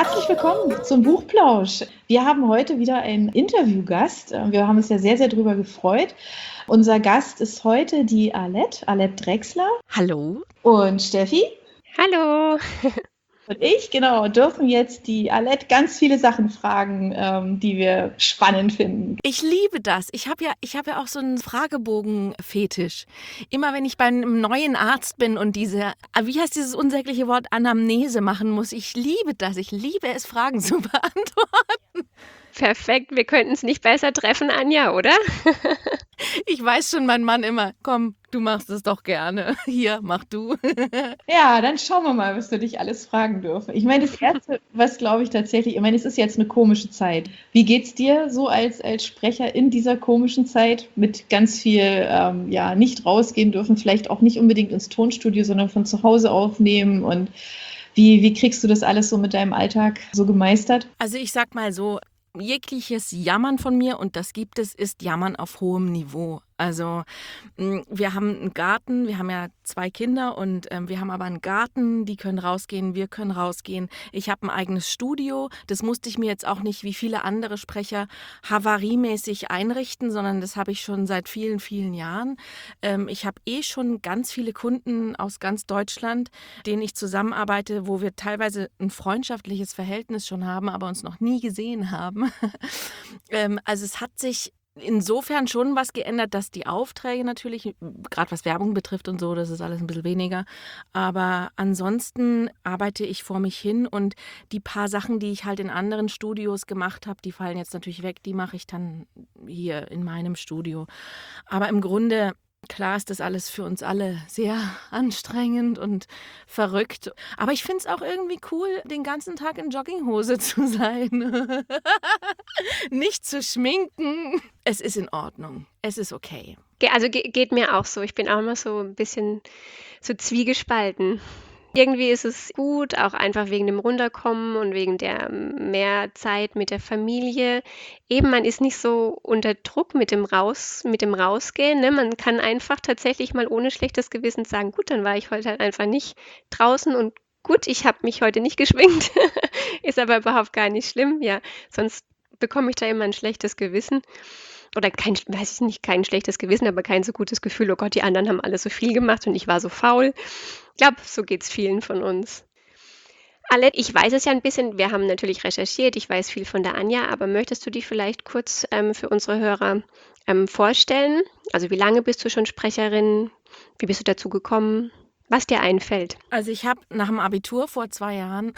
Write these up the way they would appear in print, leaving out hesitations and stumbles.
Herzlich willkommen zum Buchplausch. Wir haben heute wieder einen Interviewgast. Wir haben uns ja sehr, sehr darüber gefreut. Unser Gast ist heute die Alette Drechsler Hallo. und Steffi. Hallo. Und ich, genau, dürfen jetzt die Alette ganz viele Sachen fragen, die wir spannend finden. Ich liebe das. Ich habe ja auch so einen Fragebogen-Fetisch. Immer wenn ich bei einem neuen Arzt bin und wie heißt dieses unsägliche Wort, Anamnese machen muss, ich liebe das. Ich liebe es, Fragen zu beantworten. Perfekt, wir könnten es nicht besser treffen, Anja, oder? Ich weiß schon, mein Mann immer, komm, du machst es doch gerne. Hier, mach du. Ja, dann schauen wir mal, was wir dich alles fragen dürfen. Ich meine, das Erste, was glaube ich tatsächlich, ich meine, es ist jetzt eine komische Zeit. Wie geht's dir so als Sprecher in dieser komischen Zeit mit ganz viel, nicht rausgehen dürfen, vielleicht auch nicht unbedingt ins Tonstudio, sondern von zu Hause aufnehmen und wie kriegst du das alles so mit deinem Alltag so gemeistert? Also ich sag mal so, jegliches Jammern von mir, und das gibt es, ist Jammern auf hohem Niveau. Also wir haben einen Garten, wir haben ja 2 Kinder und wir haben aber einen Garten, die können rausgehen, wir können rausgehen. Ich habe ein eigenes Studio, das musste ich mir jetzt auch nicht wie viele andere Sprecher havariemäßig einrichten, sondern das habe ich schon seit vielen, vielen Jahren. Ich habe schon ganz viele Kunden aus ganz Deutschland, denen ich zusammenarbeite, wo wir teilweise ein freundschaftliches Verhältnis schon haben, aber uns noch nie gesehen haben. Also es hat sich insofern schon was geändert, dass die Aufträge natürlich, gerade was Werbung betrifft und so, das ist alles ein bisschen weniger. Aber ansonsten arbeite ich vor mich hin und die paar Sachen, die ich halt in anderen Studios gemacht habe, die fallen jetzt natürlich weg, die mache ich dann hier in meinem Studio. Aber im Grunde, klar ist das alles für uns alle sehr anstrengend und verrückt. Aber ich finde es auch irgendwie cool, den ganzen Tag in Jogginghose zu sein. Nicht zu schminken. Es ist in Ordnung. Es ist okay. Also geht mir auch so. Ich bin auch immer so ein bisschen so zwiegespalten. Irgendwie ist es gut, auch einfach wegen dem Runterkommen und wegen der mehr Zeit mit der Familie. Eben, man ist nicht so unter Druck mit dem Rausgehen, ne? Man kann einfach tatsächlich mal ohne schlechtes Gewissen sagen: „Gut, dann war ich heute halt einfach nicht draußen und gut, ich habe mich heute nicht geschminkt.“ Ist aber überhaupt gar nicht schlimm, ja. Sonst bekomme ich da immer ein schlechtes Gewissen oder kein schlechtes Gewissen, aber kein so gutes Gefühl: „Oh Gott, die anderen haben alle so viel gemacht und ich war so faul.“ Ich glaube, so geht's vielen von uns. Alette, ich weiß es ja ein bisschen, wir haben natürlich recherchiert, ich weiß viel von der Anja, aber möchtest du dich vielleicht kurz, für unsere Hörer, vorstellen? Also, wie lange bist du schon Sprecherin? Wie bist du dazu gekommen? Was dir einfällt. Also ich habe nach dem Abitur vor 2 Jahren,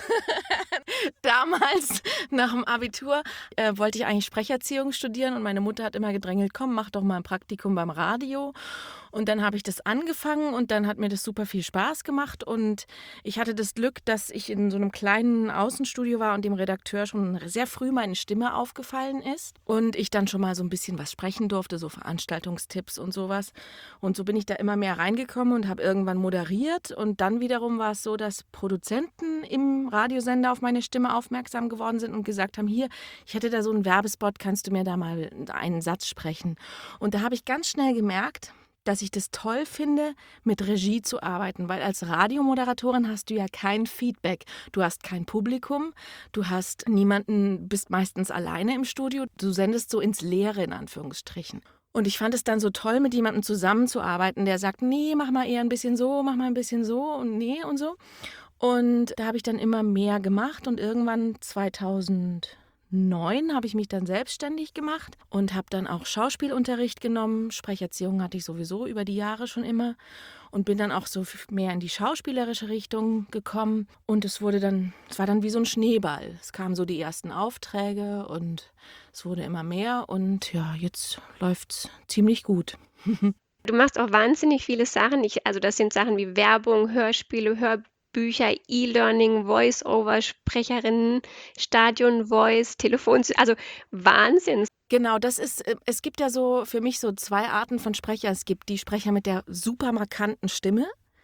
damals nach dem Abitur, wollte ich eigentlich Sprecherziehung studieren und meine Mutter hat immer gedrängelt, komm, mach doch mal ein Praktikum beim Radio. Und dann habe ich das angefangen und dann hat mir das super viel Spaß gemacht und ich hatte das Glück, dass ich in so einem kleinen Außenstudio war und dem Redakteur schon sehr früh meine Stimme aufgefallen ist und ich dann schon mal so ein bisschen was sprechen durfte, so Veranstaltungstipps und sowas. Und so bin ich da immer mehr reingekommen und habe irgendwann moderiert und dann wiederum war es so, dass Produzenten im Radiosender auf meine Stimme aufmerksam geworden sind und gesagt haben, hier, ich hätte da so einen Werbespot, kannst du mir da mal einen Satz sprechen? Und da habe ich ganz schnell gemerkt, dass ich das toll finde, mit Regie zu arbeiten, weil als Radiomoderatorin hast du ja kein Feedback. Du hast kein Publikum, du hast niemanden, bist meistens alleine im Studio, du sendest so ins Leere in Anführungsstrichen. Und ich fand es dann so toll, mit jemandem zusammenzuarbeiten, der sagt, nee, mach mal eher ein bisschen so, mach mal ein bisschen so und nee und so. Und da habe ich dann immer mehr gemacht und irgendwann 2009 habe ich mich dann selbstständig gemacht und habe dann auch Schauspielunterricht genommen. Sprecherziehung hatte ich sowieso über die Jahre schon immer und bin dann auch so mehr in die schauspielerische Richtung gekommen. Und es war dann wie so ein Schneeball. Es kamen so die ersten Aufträge und es wurde immer mehr und ja, jetzt läuft's ziemlich gut. Du machst auch wahnsinnig viele Sachen. Also das sind Sachen wie Werbung, Hörspiele, Hörbücher, E-Learning, Voice-over, Sprecherinnen, Stadion-Voice, Telefon, also Wahnsinn. Genau, es gibt ja so für mich so 2 Arten von Sprecher. Es gibt die Sprecher mit der super markanten Stimme.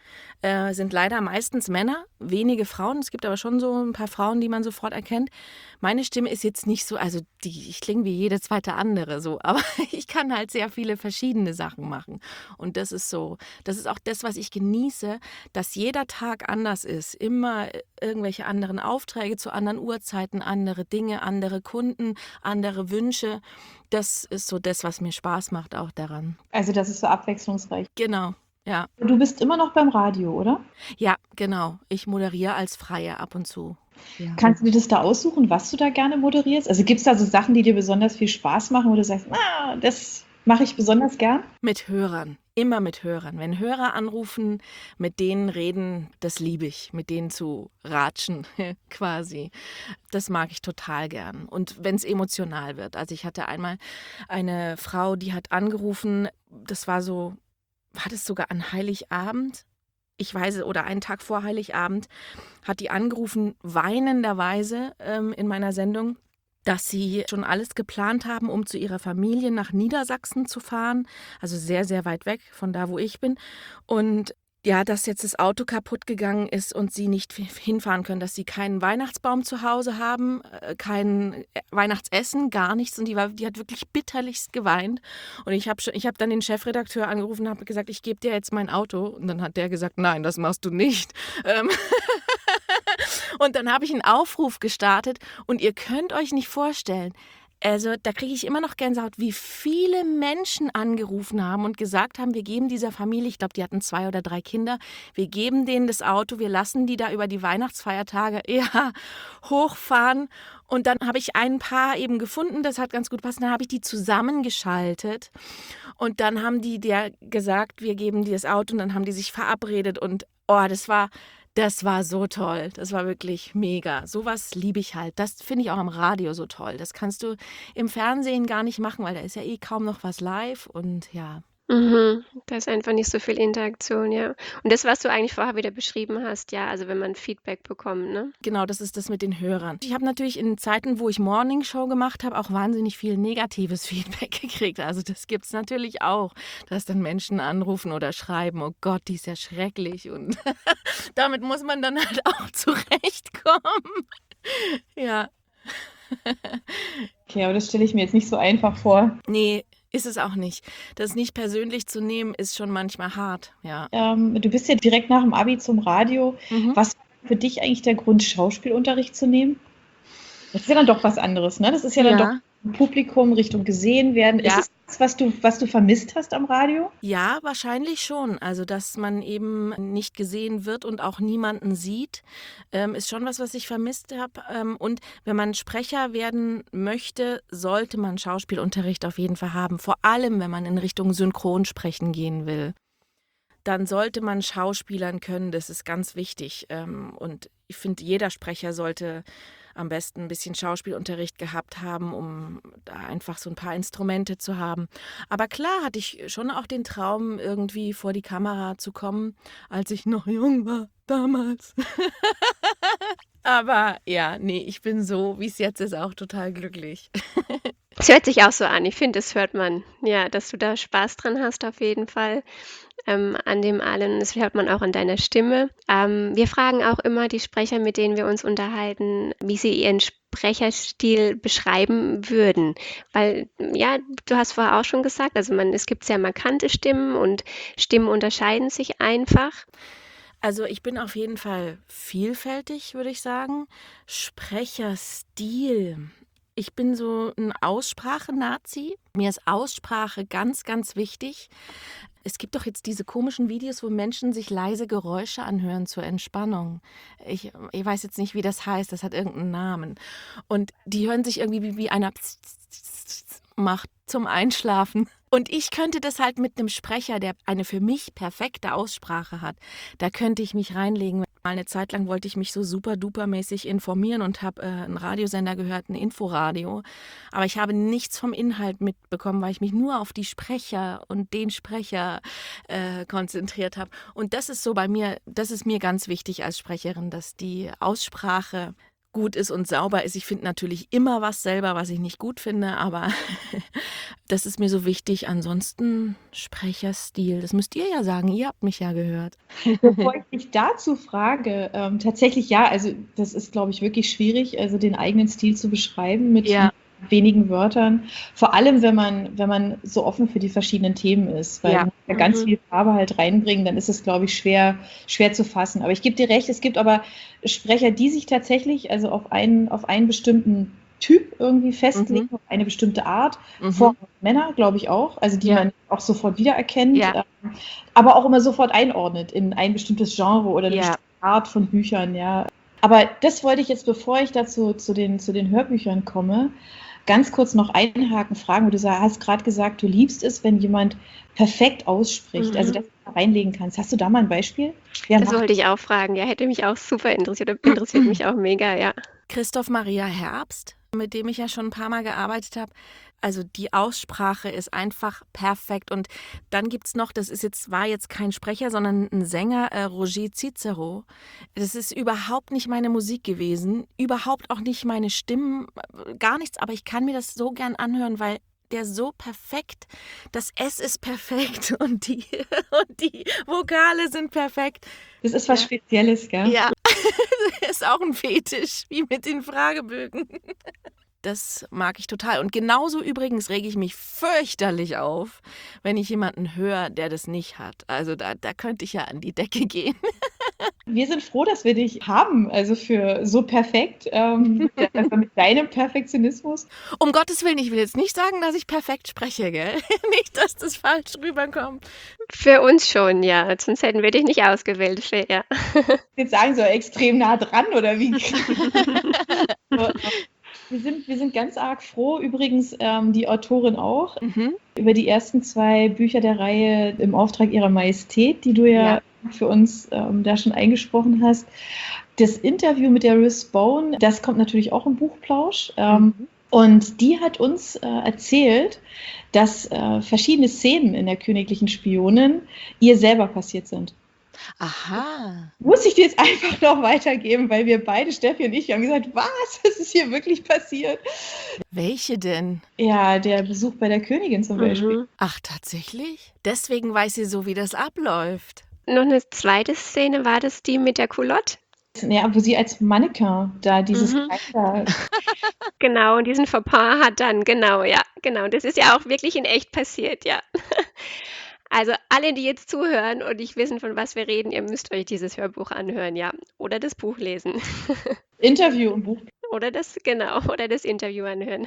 sind leider meistens Männer, wenige Frauen. Es gibt aber schon so ein paar Frauen, die man sofort erkennt. Meine Stimme ist jetzt nicht so, also ich klinge wie jede zweite andere so, aber ich kann halt sehr viele verschiedene Sachen machen. Und das ist auch das, was ich genieße, dass jeder Tag anders ist. Immer irgendwelche anderen Aufträge zu anderen Uhrzeiten, andere Dinge, andere Kunden, andere Wünsche. Das ist so das, was mir Spaß macht auch daran. Also das ist so abwechslungsreich. Genau, ja. Du bist immer noch beim Radio, oder? Ja, genau. Ich moderiere als Freie ab und zu. Ja. Kannst du dir das da aussuchen, was du da gerne moderierst? Also gibt es da so Sachen, die dir besonders viel Spaß machen, wo du sagst, das mache ich besonders gern? Mit Hörern, immer mit Hörern. Wenn Hörer anrufen, mit denen reden, das liebe ich, mit denen zu ratschen quasi. Das mag ich total gern. Und wenn es emotional wird. Also ich hatte einmal eine Frau, die hat angerufen, war das sogar an Heiligabend? Ich weiß, oder einen Tag vor Heiligabend hat die angerufen, weinenderweise in meiner Sendung, dass sie schon alles geplant haben, um zu ihrer Familie nach Niedersachsen zu fahren, also sehr, sehr weit weg von da, wo ich bin. Und ja, dass jetzt das Auto kaputt gegangen ist und sie nicht hinfahren können, dass sie keinen Weihnachtsbaum zu Hause haben, kein Weihnachtsessen, gar nichts. Und die hat wirklich bitterlichst geweint. Und ich hab dann den Chefredakteur angerufen und habe gesagt, ich gebe dir jetzt mein Auto. Und dann hat der gesagt, nein, das machst du nicht. Und dann habe ich einen Aufruf gestartet und ihr könnt euch nicht vorstellen, also da kriege ich immer noch Gänsehaut, wie viele Menschen angerufen haben und gesagt haben, wir geben dieser Familie, ich glaube, die hatten 2 oder 3 Kinder, wir geben denen das Auto, wir lassen die da über die Weihnachtsfeiertage hochfahren. Und dann habe ich ein Paar eben gefunden, das hat ganz gut gepasst, dann habe ich die zusammengeschaltet und dann haben die dir gesagt, wir geben dir das Auto und dann haben die sich verabredet und das war so toll. Das war wirklich mega. Sowas liebe ich halt. Das finde ich auch am Radio so toll. Das kannst du im Fernsehen gar nicht machen, weil da ist ja kaum noch was live und ja. Da ist einfach nicht so viel Interaktion, ja. Und das, was du eigentlich vorher wieder beschrieben hast, ja, also wenn man Feedback bekommt, ne? Genau, das ist das mit den Hörern. Ich habe natürlich in Zeiten, wo ich Morningshow gemacht habe, auch wahnsinnig viel negatives Feedback gekriegt. Also das gibt es natürlich auch, dass dann Menschen anrufen oder schreiben, oh Gott, die ist ja schrecklich. Und damit muss man dann halt auch zurechtkommen. Ja. Okay, aber das stelle ich mir jetzt nicht so einfach vor. Nee, ist es auch nicht. Das nicht persönlich zu nehmen, ist schon manchmal hart, ja. Du bist ja direkt nach dem Abi zum Radio. Was war für dich eigentlich der Grund, Schauspielunterricht zu nehmen? Das ist ja dann doch was anderes, ne? Das ist ja dann doch Publikum, Richtung gesehen werden. Ja. Ist es das, was du vermisst hast am Radio? Ja, wahrscheinlich schon. Also, dass man eben nicht gesehen wird und auch niemanden sieht, ist schon was ich vermisst habe. Und wenn man Sprecher werden möchte, sollte man Schauspielunterricht auf jeden Fall haben. Vor allem, wenn man in Richtung Synchronsprechen gehen will. Dann sollte man Schauspielern können, das ist ganz wichtig. Und ich finde, jeder Sprecher sollte am besten ein bisschen Schauspielunterricht gehabt haben, um da einfach so ein paar Instrumente zu haben. Aber klar hatte ich schon auch den Traum, irgendwie vor die Kamera zu kommen, als ich noch jung war, damals. Aber ja, nee, ich bin so, wie es jetzt ist, auch total glücklich. Es hört sich auch so an. Ich finde, das hört man, ja, dass du da Spaß dran hast auf jeden Fall an dem allen. Das hört man auch an deiner Stimme. Wir fragen auch immer die Sprecher, mit denen wir uns unterhalten, wie sie ihren Sprecherstil beschreiben würden. Weil, ja, du hast vorher auch schon gesagt, also es gibt sehr markante Stimmen und Stimmen unterscheiden sich einfach. Also ich bin auf jeden Fall vielfältig, würde ich sagen. Sprecherstil. Ich bin so ein Aussprache-Nazi. Mir ist Aussprache ganz, ganz wichtig. Es gibt doch jetzt diese komischen Videos, wo Menschen sich leise Geräusche anhören zur Entspannung. Ich weiß jetzt nicht, wie das heißt, das hat irgendeinen Namen. Und die hören sich irgendwie wie einer macht zum Einschlafen. Und ich könnte das halt mit einem Sprecher, der eine für mich perfekte Aussprache hat, da könnte ich mich reinlegen. Mal eine Zeit lang wollte ich mich so super-duper-mäßig informieren und habe einen Radiosender gehört, ein Inforadio. Aber ich habe nichts vom Inhalt mitbekommen, weil ich mich nur auf die Sprecher und den Sprecher konzentriert habe. Und das ist so bei mir, das ist mir ganz wichtig als Sprecherin, dass die Aussprache gut ist und sauber ist. Ich finde natürlich immer was selber, was ich nicht gut finde, aber das ist mir so wichtig. Ansonsten Sprecherstil, das müsst ihr ja sagen, ihr habt mich ja gehört. Bevor ich dich dazu frage, tatsächlich ja, also das ist, glaube ich, wirklich schwierig, also den eigenen Stil zu beschreiben mit Ja. wenigen Wörtern. Vor allem, wenn man so offen für die verschiedenen Themen ist, weil Ja. man muss ja ganz viel Farbe halt reinbringen, dann ist es, glaube ich, schwer zu fassen. Aber ich gebe dir recht, es gibt aber Sprecher, die sich tatsächlich also auf einen bestimmten Typ irgendwie festlegen, auf eine bestimmte Art. Frauen und Männer, glaube ich auch, also die Ja. man auch sofort wiedererkennt, Ja. aber auch immer sofort einordnet in ein bestimmtes Genre oder eine Ja. bestimmte Art von Büchern, ja. Aber das wollte ich jetzt, bevor ich dazu zu den Hörbüchern komme, ganz kurz noch einhaken, fragen, wo du hast gerade gesagt, du liebst es, wenn jemand perfekt ausspricht, also dass du da reinlegen kannst. Hast du da mal ein Beispiel? Wer Das macht wollte ich auch fragen. Ja, hätte mich auch super interessiert. Interessiert mich auch mega, ja. Christoph Maria Herbst, mit dem ich ja schon ein paar Mal gearbeitet habe. Also die Aussprache ist einfach perfekt. Und dann gibt es noch, war jetzt kein Sprecher, sondern ein Sänger, Roger Cicero. Das ist überhaupt nicht meine Musik gewesen, überhaupt auch nicht meine Stimmen, gar nichts. Aber ich kann mir das so gern anhören, weil der so perfekt, das S ist perfekt und die Vokale sind perfekt. Das ist was Spezielles, gell? Ja, ist auch ein Fetisch, wie mit den Fragebögen. Das mag ich total. Und genauso übrigens rege ich mich fürchterlich auf, wenn ich jemanden höre, der das nicht hat. Also da könnte ich ja an die Decke gehen. Wir sind froh, dass wir dich haben, also für so perfekt, also mit deinem Perfektionismus. Um Gottes Willen, ich will jetzt nicht sagen, dass ich perfekt spreche, gell? Nicht, dass das falsch rüberkommt. Für uns schon, ja. Sonst hätten wir dich nicht ausgewählt, ja. Jetzt sagen so extrem nah dran oder wie? Wir sind ganz arg froh, übrigens die Autorin auch, über die ersten 2 Bücher der Reihe Im Auftrag ihrer Majestät, die du ja für uns da schon eingesprochen hast. Das Interview mit der Riz Bone, das kommt natürlich auch im Buchplausch. Und die hat uns erzählt, dass verschiedene Szenen in der Königlichen Spionin ihr selber passiert sind. Aha. Muss ich dir jetzt einfach noch weitergeben, weil wir beide, Steffi und ich, wir haben gesagt, was, das ist hier wirklich passiert? Welche denn? Ja, der Besuch bei der Königin zum Beispiel. Ach, tatsächlich? Deswegen weiß sie so, wie das abläuft. Noch eine zweite Szene, war das die mit der Culotte? Ja, wo sie als Mannequin da dieses Kleid da. Genau, und diesen Fauxpas hat dann, genau, ja, genau. Das ist ja auch wirklich in echt passiert, ja. Also alle, die jetzt zuhören und nicht wissen, von was wir reden, ihr müsst euch dieses Hörbuch anhören, ja. Oder das Buch lesen. Interview im Buch. Oder das Interview anhören.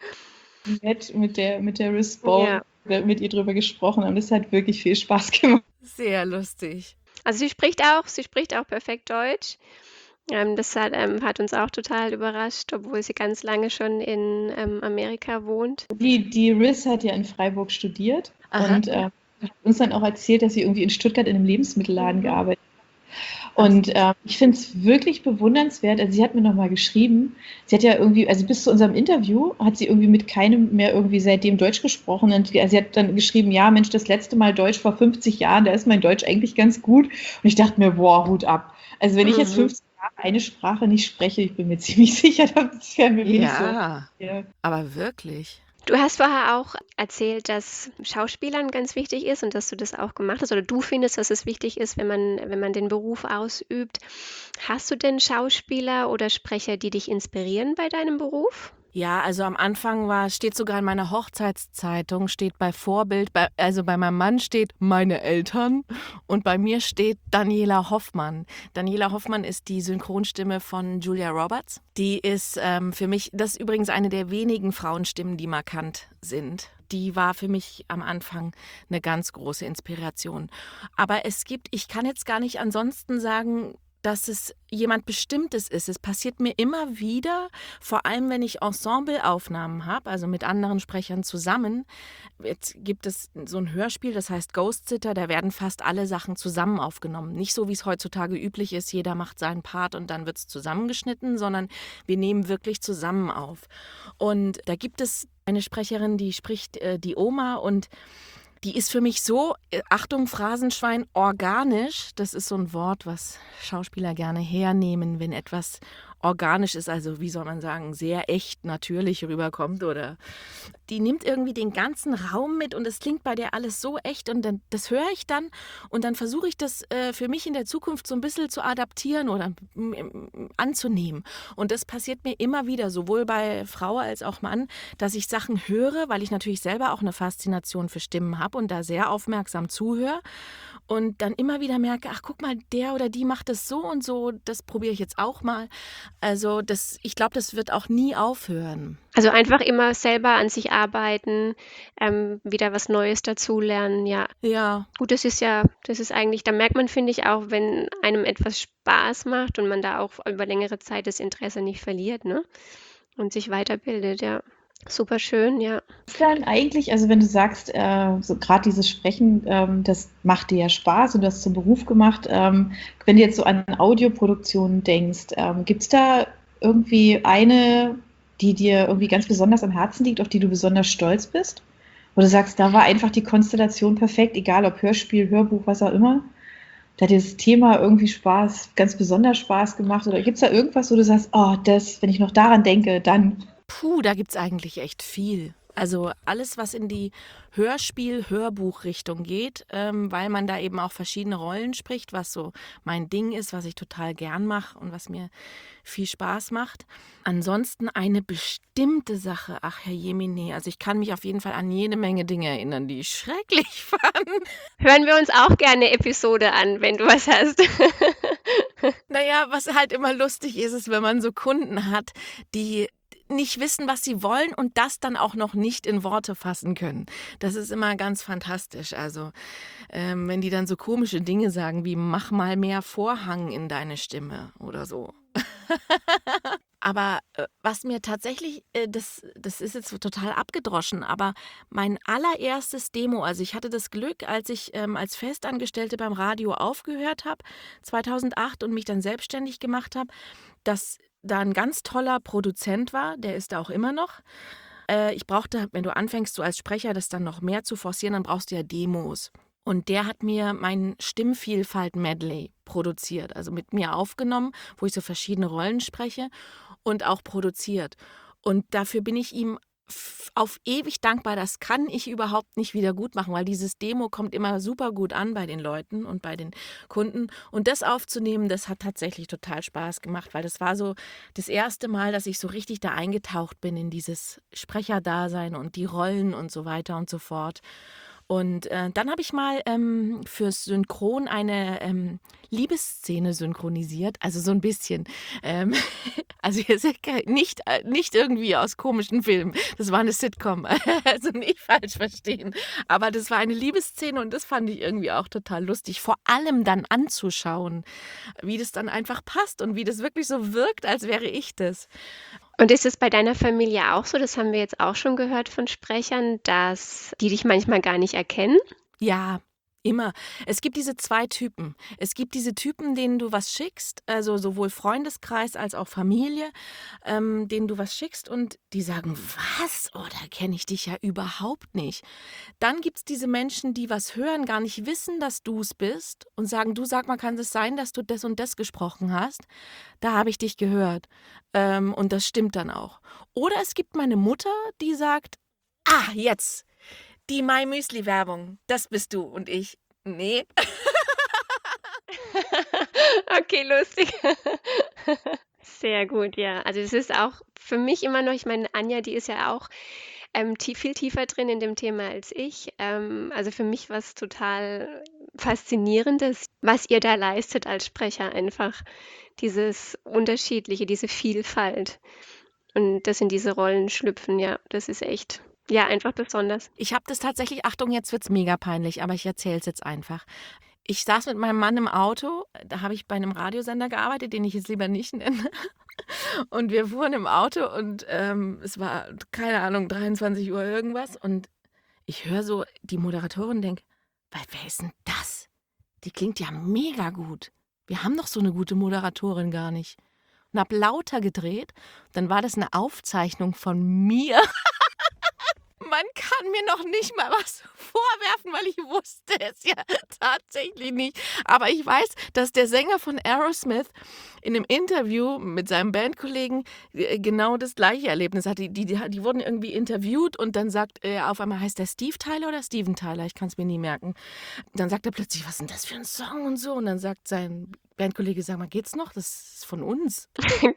Mit der Riz Bone, mit ihr drüber gesprochen haben. Das hat wirklich viel Spaß gemacht. Sehr lustig. Also sie spricht auch perfekt Deutsch. Das hat uns auch total überrascht, obwohl sie ganz lange schon in Amerika wohnt. Die Riz hat ja in Freiburg studiert. Aha. Und hat uns dann auch erzählt, dass sie irgendwie in Stuttgart in einem Lebensmittelladen gearbeitet hat. Und ich finde es wirklich bewundernswert. Also sie hat mir nochmal geschrieben, sie hat ja irgendwie, also bis zu unserem Interview hat sie irgendwie mit keinem mehr irgendwie seitdem Deutsch gesprochen. Und sie hat dann geschrieben, ja Mensch, das letzte Mal Deutsch vor 50 Jahren, da ist mein Deutsch eigentlich ganz gut. Und ich dachte mir, boah, Hut ab. Also wenn ich jetzt 50 Jahre eine Sprache nicht spreche, ich bin mir ziemlich sicher, das wäre mir nicht so. Ja, aber wirklich. Du hast vorher auch erzählt, dass Schauspielern ganz wichtig ist und dass du das auch gemacht hast oder du findest, dass es wichtig ist, wenn man den Beruf ausübt. Hast du denn Schauspieler oder Sprecher, die dich inspirieren bei deinem Beruf? Ja, also am Anfang steht sogar in meiner Hochzeitszeitung, steht bei Vorbild, also bei meinem Mann steht meine Eltern und bei mir steht Daniela Hoffmann. Daniela Hoffmann ist die Synchronstimme von Julia Roberts. Die ist für mich, das ist übrigens eine der wenigen Frauenstimmen, die markant sind. Die war für mich am Anfang eine ganz große Inspiration. Aber ich kann jetzt gar nicht ansonsten sagen, dass es jemand Bestimmtes ist. Es passiert mir immer wieder, vor allem wenn ich Ensembleaufnahmen habe, also mit anderen Sprechern zusammen. Jetzt gibt es so ein Hörspiel, das heißt Ghost Sitter, da werden fast alle Sachen zusammen aufgenommen. Nicht so, wie es heutzutage üblich ist, jeder macht seinen Part und dann wird es zusammengeschnitten, sondern wir nehmen wirklich zusammen auf. Und da gibt es eine Sprecherin, die spricht die Oma und die ist für mich so, Achtung, Phrasenschwein, organisch. Das ist so ein Wort, was Schauspieler gerne hernehmen, wenn etwas organisch ist, also wie soll man sagen, sehr echt natürlich rüberkommt oder die nimmt irgendwie den ganzen Raum mit und es klingt bei der alles so echt und dann, das höre ich dann und dann versuche ich das für mich in der Zukunft so ein bisschen zu adaptieren oder anzunehmen. Und das passiert mir immer wieder, sowohl bei Frau als auch Mann, dass ich Sachen höre, weil ich natürlich selber auch eine Faszination für Stimmen habe und da sehr aufmerksam zuhöre und dann immer wieder merke, ach guck mal, der oder die macht das so und so, das probiere ich jetzt auch mal. Also ich glaube, das wird auch nie aufhören. Also einfach immer selber an sich arbeiten, wieder was Neues dazulernen, ja. Ja, Gut, das ist eigentlich, da merkt man, finde ich, auch, wenn einem etwas Spaß macht und man da auch über längere Zeit das Interesse nicht verliert, ne? Und sich weiterbildet, ja. Super schön, ja. Ist dann eigentlich, also wenn du sagst, so gerade dieses Sprechen, das macht dir ja Spaß und du hast es zum Beruf gemacht. Wenn du jetzt so an Audioproduktionen denkst, gibt es da irgendwie eine, die dir irgendwie ganz besonders am Herzen liegt, auf die du besonders stolz bist? Wo du sagst, da war einfach die Konstellation perfekt, egal ob Hörspiel, Hörbuch, was auch immer. Da hat dir das Thema irgendwie ganz besonders Spaß gemacht? Oder gibt es da irgendwas, wo du sagst, oh, das, wenn ich noch daran denke, dann. da gibt es eigentlich echt viel. Also alles, was in die Hörspiel-Hörbuch-Richtung geht, weil man da eben auch verschiedene Rollen spricht, was so mein Ding ist, was ich total gern mache und was mir viel Spaß macht. Ansonsten eine bestimmte Sache, ach Herr Jemine, also ich kann mich auf jeden Fall an jede Menge Dinge erinnern, die ich schrecklich fand. Hören wir uns auch gerne eine Episode an, wenn du was hast. Naja, was halt immer lustig ist, ist, wenn man so Kunden hat, die nicht wissen, was sie wollen und das dann auch noch nicht in Worte fassen können. Das ist immer ganz fantastisch. Also wenn die dann so komische Dinge sagen wie mach mal mehr Vorhang in deine Stimme oder so. Aber was mir tatsächlich, das ist jetzt so total abgedroschen, aber mein allererstes Demo, also ich hatte das Glück, als ich als Festangestellte beim Radio aufgehört habe, 2008 und mich dann selbstständig gemacht habe, dass da ein ganz toller Produzent war, der ist da auch immer noch. Ich brauchte, wenn du anfängst, so als Sprecher das dann noch mehr zu forcieren, dann brauchst du ja Demos. Und der hat mir mein Stimmvielfalt-Medley produziert, also mit mir aufgenommen, wo ich so verschiedene Rollen spreche und auch produziert. Und dafür bin ich ihm auf ewig dankbar. Das kann ich überhaupt nicht wieder gut machen, weil dieses Demo kommt immer super gut an bei den Leuten und bei den Kunden. Und das aufzunehmen, das hat tatsächlich total Spaß gemacht, weil das war so das erste Mal, dass ich so richtig da eingetaucht bin in dieses Sprecherdasein und die Rollen und so weiter und so fort. Und dann habe ich mal fürs Synchron eine Liebeszene synchronisiert, also so ein bisschen. Also jetzt nicht irgendwie aus komischen Filmen, das war eine Sitcom, also nicht falsch verstehen. Aber das war eine Liebesszene und das fand ich irgendwie auch total lustig, vor allem dann anzuschauen, wie das dann einfach passt und wie das wirklich so wirkt, als wäre ich das. Und ist es bei deiner Familie auch so, das haben wir jetzt auch schon gehört von Sprechern, dass die dich manchmal gar nicht erkennen? Ja, immer. Es gibt diese 2 Typen. Es gibt diese Typen, denen du was schickst, also sowohl Freundeskreis als auch Familie, denen du was schickst und die sagen, was? Oh, da kenne ich dich ja überhaupt nicht. Dann gibt es diese Menschen, die was hören, gar nicht wissen, dass du es bist und sagen, du sag mal, kann es sein, dass du das und das gesprochen hast? Da habe ich dich gehört. Und das stimmt dann auch. Oder es gibt meine Mutter, die sagt, jetzt. Die My Müsli Werbung, das bist du und ich. Nee. Okay, lustig. Sehr gut, ja. Also es ist auch für mich immer noch, ich meine, Anja, die ist ja auch viel tiefer drin in dem Thema als ich. Also für mich war es total faszinierendes, was ihr da leistet als Sprecher einfach. Dieses Unterschiedliche, diese Vielfalt und das in diese Rollen schlüpfen, ja, das ist echt, ja, einfach besonders. Ich habe das tatsächlich, Achtung, jetzt wird's mega peinlich, aber ich erzähle es jetzt einfach. Ich saß mit meinem Mann im Auto, da habe ich bei einem Radiosender gearbeitet, den ich jetzt lieber nicht nenne. Und wir fuhren im Auto und es war, keine Ahnung, 23 Uhr irgendwas. Und ich höre so die Moderatorin und denke, wer ist denn das? Die klingt ja mega gut. Wir haben doch so eine gute Moderatorin gar nicht. Und habe lauter gedreht. Dann war das eine Aufzeichnung von mir. Man kann mir noch nicht mal was vorwerfen, weil ich wusste es ja tatsächlich nicht. Aber ich weiß, dass der Sänger von Aerosmith in einem Interview mit seinem Bandkollegen genau das gleiche Erlebnis hatte. Die wurden irgendwie interviewt und dann sagt er auf einmal, heißt der Steve Tyler oder Steven Tyler? Ich kann es mir nie merken. Dann sagt er plötzlich, was ist denn das für ein Song und so. Und dann sagt sein Bandkollege, sag mal, geht's noch? Das ist von uns.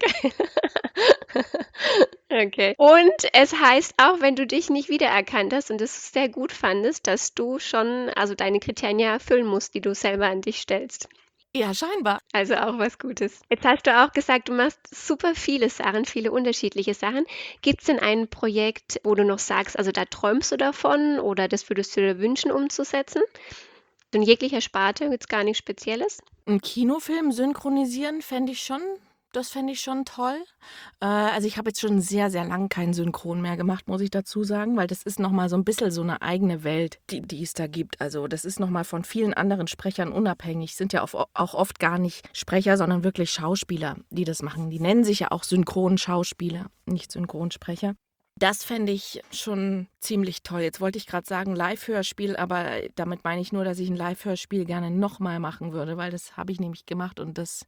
Okay. Und es heißt auch, wenn du dich nicht wiedererkannt hast und es sehr gut fandest, dass du schon, also deine Kriterien ja erfüllen musst, die du selber an dich stellst. Ja, scheinbar. Also auch was Gutes. Jetzt hast du auch gesagt, du machst super viele Sachen, viele unterschiedliche Sachen. Gibt es denn ein Projekt, wo du noch sagst, also da träumst du davon oder das würdest du dir wünschen umzusetzen? In jeglicher Sparte, jetzt gar nichts Spezielles? Einen Kinofilm synchronisieren das fände ich schon toll. Also ich habe jetzt schon sehr, sehr lang keinen Synchron mehr gemacht, muss ich dazu sagen, weil das ist nochmal so ein bisschen so eine eigene Welt, die es da gibt. Also das ist nochmal von vielen anderen Sprechern unabhängig. Sind ja auch oft gar nicht Sprecher, sondern wirklich Schauspieler, die das machen. Die nennen sich ja auch Synchronschauspieler, nicht Synchronsprecher. Das fände ich schon ziemlich toll. Jetzt wollte ich gerade sagen Live-Hörspiel, aber damit meine ich nur, dass ich ein Live-Hörspiel gerne nochmal machen würde, weil das habe ich nämlich gemacht und das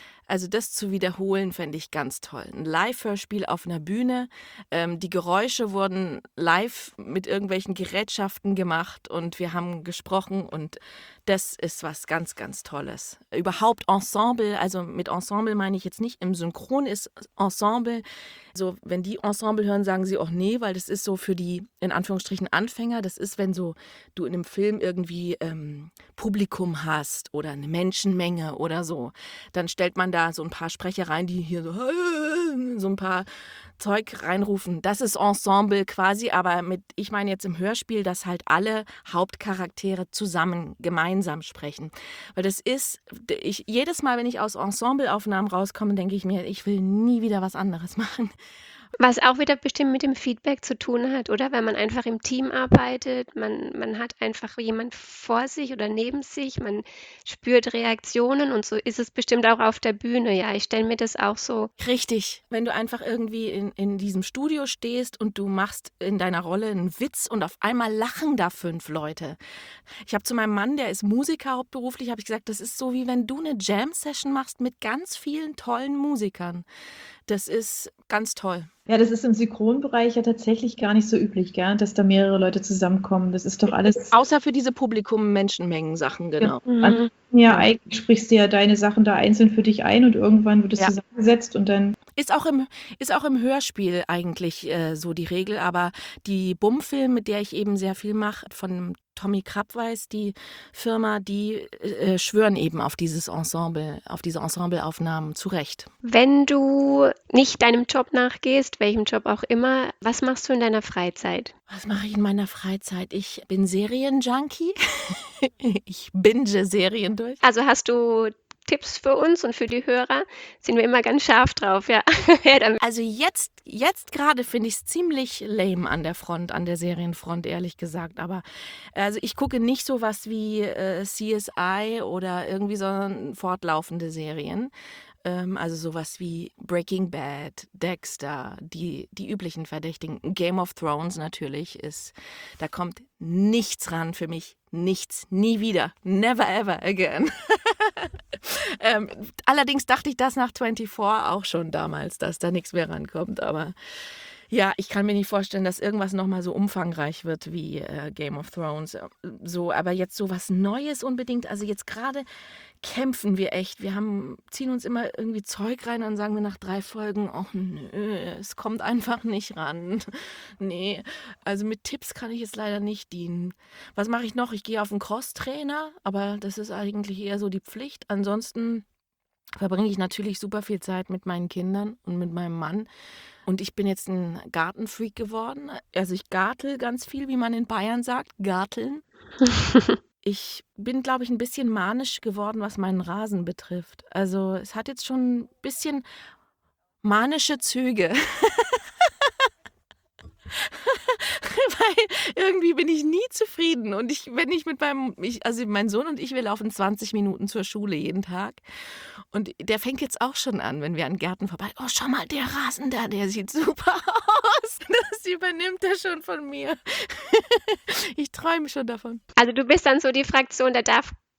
zu wiederholen, fände ich ganz toll. Ein Live-Hörspiel auf einer Bühne. Die Geräusche wurden live mit irgendwelchen Gerätschaften gemacht und wir haben gesprochen und das ist was ganz, ganz Tolles. Überhaupt Ensemble, also mit Ensemble meine ich jetzt nicht, im Synchron ist Ensemble. So, wenn die Ensemble hören, sagen sie auch nee, weil das ist so für die, in Anführungsstrichen, Anfänger. Das ist, wenn so du in einem Film irgendwie Publikum hast oder eine Menschenmenge oder so. Dann stellt man da so ein paar Sprecher rein, die hier so ein paar Zeug reinrufen. Das ist Ensemble quasi, aber ich meine jetzt im Hörspiel, dass halt alle Hauptcharaktere zusammen, gemeinsam sprechen. Weil das ist, jedes Mal, wenn ich aus Ensembleaufnahmen rauskomme, denke ich mir, ich will nie wieder was anderes machen. Was auch wieder bestimmt mit dem Feedback zu tun hat, oder? Wenn man einfach im Team arbeitet, man hat einfach jemand vor sich oder neben sich, man spürt Reaktionen und so ist es bestimmt auch auf der Bühne. Ja, ich stelle mir das auch so. Richtig, wenn du einfach irgendwie in diesem Studio stehst und du machst in deiner Rolle einen Witz und auf einmal lachen da 5 Leute. Ich habe zu meinem Mann, der ist Musiker hauptberuflich, habe ich gesagt, das ist so wie wenn du eine Jam-Session machst mit ganz vielen tollen Musikern. Das ist ganz toll. Ja, das ist im Synchronbereich ja tatsächlich gar nicht so üblich, gell? Dass da mehrere Leute zusammenkommen. Das ist doch alles. Außer für diese Publikum-Menschenmengen-Sachen, genau. Ja, eigentlich sprichst du ja deine Sachen da einzeln für dich ein und irgendwann wird es zusammengesetzt und dann. Ist auch im Hörspiel eigentlich so die Regel, aber die Bummfilm, mit der ich eben sehr viel mache, von Tommy Krabweis, die Firma, die schwören eben auf dieses Ensemble, auf diese Ensembleaufnahmen zu Recht. Wenn du nicht deinem Job nachgehst, welchem Job auch immer, was machst du in deiner Freizeit? Was mache ich in meiner Freizeit? Ich bin Serienjunkie. Ich binge Serien durch. Also hast du Tipps für uns und für die Hörer? Sind wir immer ganz scharf drauf, ja. Also jetzt gerade finde ich es ziemlich lame an der Serienfront, ehrlich gesagt. Aber also ich gucke nicht sowas wie CSI oder irgendwie so fortlaufende Serien. Also sowas wie Breaking Bad, Dexter, die üblichen Verdächtigen. Game of Thrones natürlich da kommt nichts ran für mich. Nichts, nie wieder. Never ever again. Allerdings dachte ich das nach 24 auch schon damals, dass da nichts mehr rankommt. Aber ja, ich kann mir nicht vorstellen, dass irgendwas nochmal so umfangreich wird wie Game of Thrones. So, aber jetzt so was Neues unbedingt. Also jetzt gerade kämpfen wir echt. Wir ziehen uns immer irgendwie Zeug rein und sagen wir nach 3 Folgen, oh nö, es kommt einfach nicht ran. Nee, also mit Tipps kann ich jetzt leider nicht dienen. Was mache ich noch? Ich gehe auf einen Crosstrainer, aber das ist eigentlich eher so die Pflicht. Ansonsten verbringe ich natürlich super viel Zeit mit meinen Kindern und mit meinem Mann. Und ich bin jetzt ein Gartenfreak geworden. Also ich gartel ganz viel, wie man in Bayern sagt, garteln. Ich bin, glaube ich, ein bisschen manisch geworden, was meinen Rasen betrifft. Also es hat jetzt schon ein bisschen manische Züge. Weil irgendwie bin ich nie zufrieden. Und wenn ich mit mein Sohn und ich, wir laufen 20 Minuten zur Schule jeden Tag. Und der fängt jetzt auch schon an, wenn wir an Gärten vorbei. Oh, schau mal, der Rasen da, der sieht super aus. Das übernimmt er schon von mir. Ich träume schon davon. Also du bist dann so die Fraktion, da darf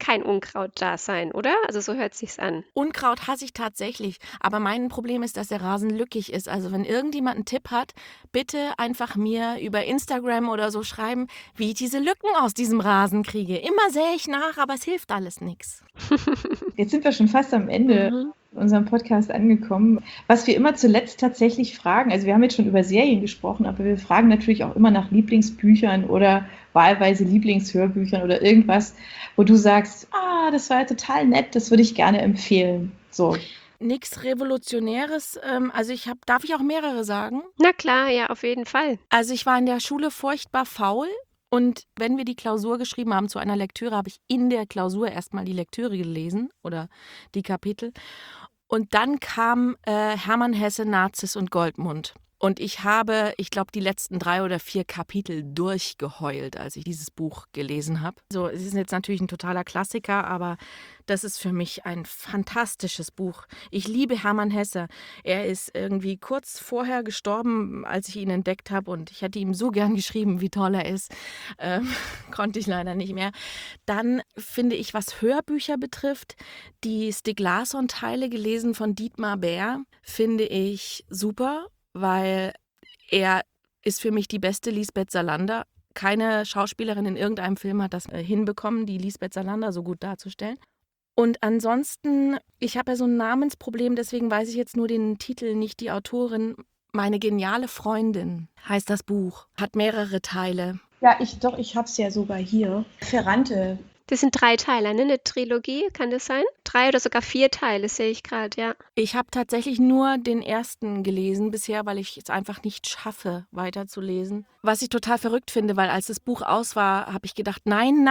kein Unkraut da sein, oder? Also so hört sich's an. Unkraut hasse ich tatsächlich, aber mein Problem ist, dass der Rasen lückig ist. Also wenn irgendjemand einen Tipp hat, bitte einfach mir über Instagram oder so schreiben, wie ich diese Lücken aus diesem Rasen kriege. Immer sähe ich nach, aber es hilft alles nichts. Jetzt sind wir schon fast am Ende unserem Podcast angekommen. Was wir immer zuletzt tatsächlich fragen, also wir haben jetzt schon über Serien gesprochen, aber wir fragen natürlich auch immer nach Lieblingsbüchern oder wahlweise Lieblingshörbüchern oder irgendwas, wo du sagst, das war ja total nett, das würde ich gerne empfehlen. So. Nichts Revolutionäres. Also darf ich auch mehrere sagen? Na klar, ja, auf jeden Fall. Also ich war in der Schule furchtbar faul. Und wenn wir die Klausur geschrieben haben zu einer Lektüre, habe ich in der Klausur erstmal die Lektüre gelesen oder die Kapitel. Und dann kam Hermann Hesse, Narziss und Goldmund. Und ich habe, ich glaube, die letzten 3 oder 4 Kapitel durchgeheult, als ich dieses Buch gelesen habe. So, es ist jetzt natürlich ein totaler Klassiker, aber das ist für mich ein fantastisches Buch. Ich liebe Hermann Hesse. Er ist irgendwie kurz vorher gestorben, als ich ihn entdeckt habe. Und ich hätte ihm so gern geschrieben, wie toll er ist. Konnte ich leider nicht mehr. Dann finde ich, was Hörbücher betrifft, die Stieg Larsson-Teile gelesen von Dietmar Bär, finde ich super. Weil er ist für mich die beste Lisbeth Salander. Keine Schauspielerin in irgendeinem Film hat das hinbekommen, die Lisbeth Salander so gut darzustellen. Und ansonsten, ich habe ja so ein Namensproblem, deswegen weiß ich jetzt nur den Titel, nicht die Autorin. Meine geniale Freundin heißt das Buch, hat mehrere Teile. Ja, ich habe es ja sogar hier. Ferrante. Das sind 3 Teile, ne? Eine Trilogie, kann das sein? 3 oder sogar 4 Teile, sehe ich gerade, ja. Ich habe tatsächlich nur den ersten gelesen bisher, weil ich es einfach nicht schaffe, weiterzulesen. Was ich total verrückt finde, weil als das Buch aus war, habe ich gedacht, nein,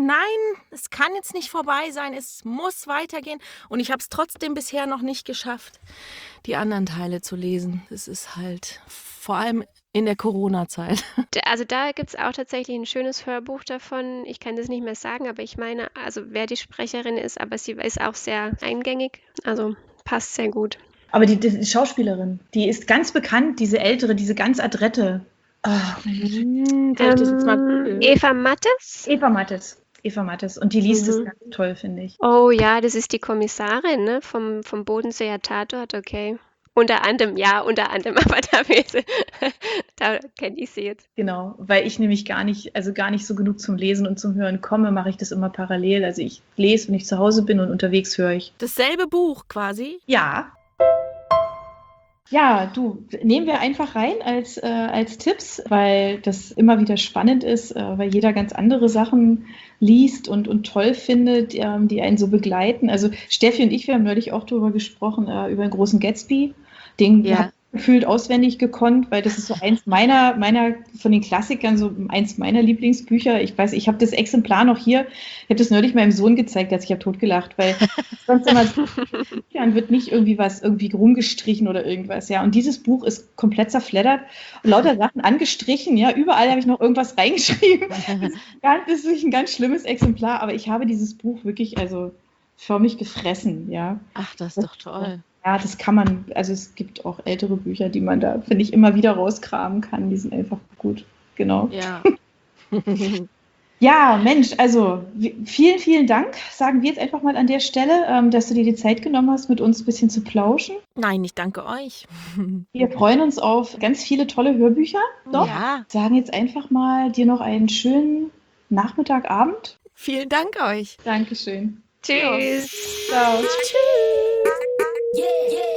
es kann jetzt nicht vorbei sein, es muss weitergehen. Und ich habe es trotzdem bisher noch nicht geschafft, die anderen Teile zu lesen. Das ist halt vor allem in der Corona-Zeit. Also da gibt es auch tatsächlich ein schönes Hörbuch davon. Ich kann das nicht mehr sagen, aber ich meine, also wer die Sprecherin ist, aber sie ist auch sehr eingängig. Also passt sehr gut. Aber die Schauspielerin, die ist ganz bekannt, diese ältere, diese ganz adrette. Eva Mattes? Eva Mattes. Und die liest es ganz toll, finde ich. Oh ja, das ist die Kommissarin, ne? Vom Bodenseer Tatort, okay. Unter anderem, aber da kenne ich sie jetzt. Genau, weil ich nämlich gar nicht so genug zum Lesen und zum Hören komme, mache ich das immer parallel. Also ich lese, wenn ich zu Hause bin und unterwegs höre ich. Dasselbe Buch quasi? Ja. Ja, du, nehmen wir einfach rein als Tipps, weil das immer wieder spannend ist, weil jeder ganz andere Sachen liest und toll findet, die einen so begleiten. Also Steffi und ich, wir haben neulich auch darüber gesprochen, über den großen Gatsby. Den habe ich gefühlt auswendig gekonnt, weil das ist so eins meiner von den Klassikern, so eins meiner Lieblingsbücher. Ich weiß, ich habe das Exemplar noch hier. Ich habe das neulich meinem Sohn gezeigt, als ich habe totgelacht, weil sonst immer dann wird nicht irgendwie rumgestrichen oder irgendwas, ja. Und dieses Buch ist komplett zerfleddert und lauter Sachen angestrichen, ja. Überall habe ich noch irgendwas reingeschrieben. Das ist wirklich ein ganz schlimmes Exemplar, aber ich habe dieses Buch wirklich, also förmlich gefressen, ja. Ach, das ist doch toll. Ja, das kann man, also es gibt auch ältere Bücher, die man da, finde ich, immer wieder rauskramen kann. Die sind einfach gut, genau. Ja. Ja, Mensch, also vielen, vielen Dank, sagen wir jetzt einfach mal an der Stelle, dass du dir die Zeit genommen hast, mit uns ein bisschen zu plauschen. Nein, ich danke euch. Wir freuen uns auf ganz viele tolle Hörbücher. Doch? Ja. Sagen jetzt einfach mal dir noch einen schönen Nachmittag, Abend. Vielen Dank euch. Dankeschön. Tschüss. Ciao. Tschüss. Yeah, yeah.